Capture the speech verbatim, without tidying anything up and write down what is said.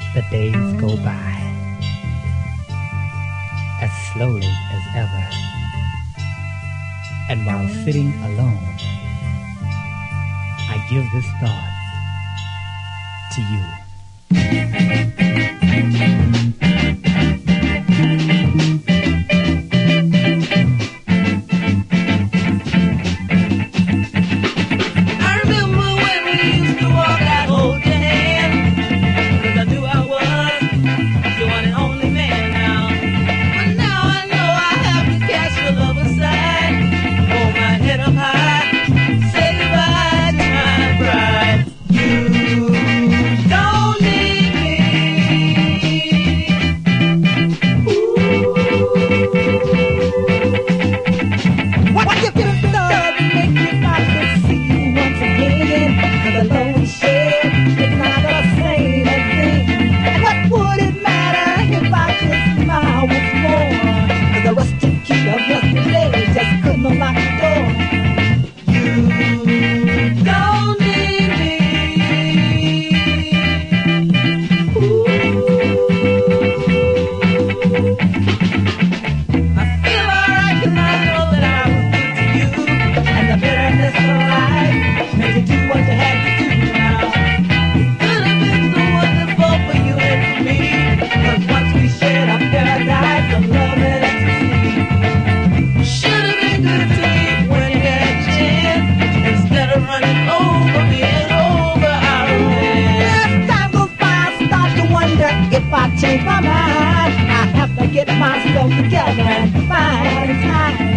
The days go by as slowly as ever, and while sitting alone, I give this thought to you. If I change my mind, I have to get myself together and find time.